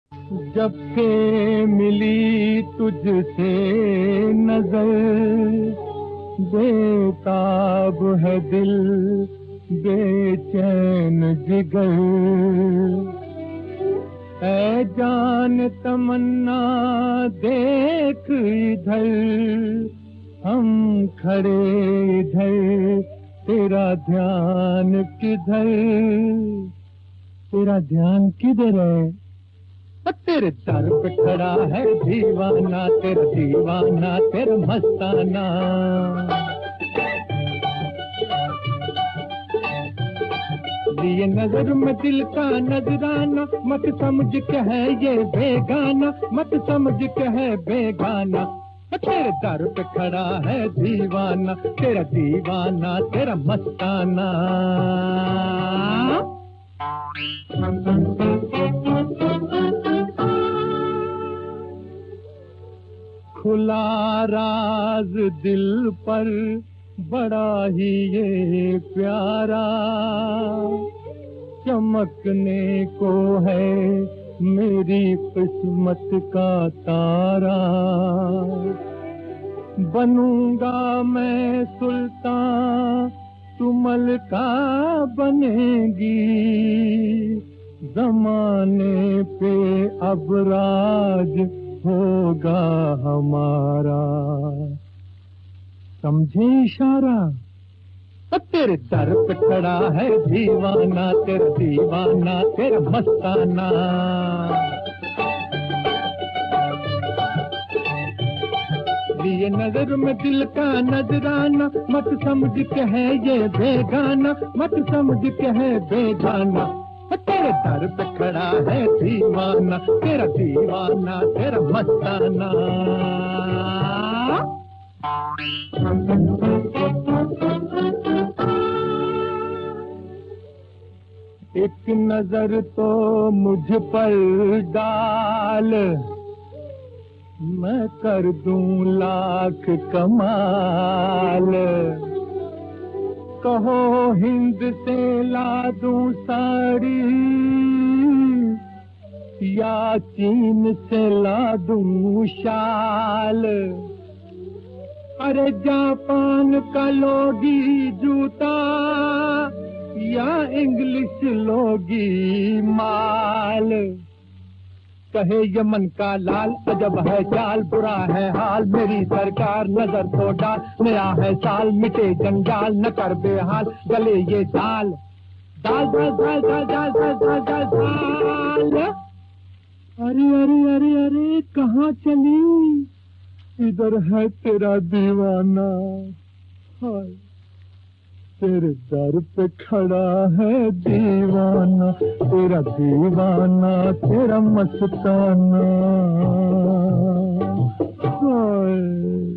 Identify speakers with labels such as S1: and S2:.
S1: जब से मिली तुझसे नजर, बेताब है दिल, बेचैन जिगर। ऐ जान तमन्ना देख इधर, हम खड़े इधर, तेरा ध्यान किधर, तेरा ध्यान किधर है? तेरे दर पे खड़ा है दीवाना, तेरा दीवाना, तेरा मस्ताना। लिए नजर में दिल का नजराना, मत समझ के है ये बेगाना, मत समझ के है बेगाना। तेरे दर पे खड़ा है दीवाना, तेरा दीवाना, तेरा मस्ताना। खुला राज दिल पर बड़ा ही ये प्यारा, चमकने को है मेरी किस्मत का तारा। बनूंगा मैं सुल्तान, तू मलका बनेगी, जमाने पे अब राज होगा हमारा। समझे इशारा? तेरे दर पे खड़ा है दीवाना, तेरा दीवाना, तेरा मस्ताना। लिए नजर में दिल का नजराना, मत समझ के है ये बेगाना, मत समझ के है बेगाना। तेरे दर पे खड़ा है दीवाना, तेरा दीवाना, तेरा मस्ताना। एक नजर तो मुझ पर डाल, मैं कर दूं लाख कमाल। कहो हिंद से ला दूं साड़ी, या चीन से ला दूं शाल। अरे जापान का लोगी जूता, या इंग्लिश लोगी माल। कहे यमन का लाल अजब है चाल, बुरा है हाल मेरी सरकार नजर तो डाल। नया है साल मिटे जंजाल, न कर बेहाल गले ये दाल। दाल दाल दाल दाल दाल दाल दाल दाल दाल। अरे अरे अरे अरे कहाँ चली? इधर है तेरा दीवाना, हाय तेरे दर पे खड़ा है दीवाना, तेरा दीवाना, तेरा मस्ताना। हाय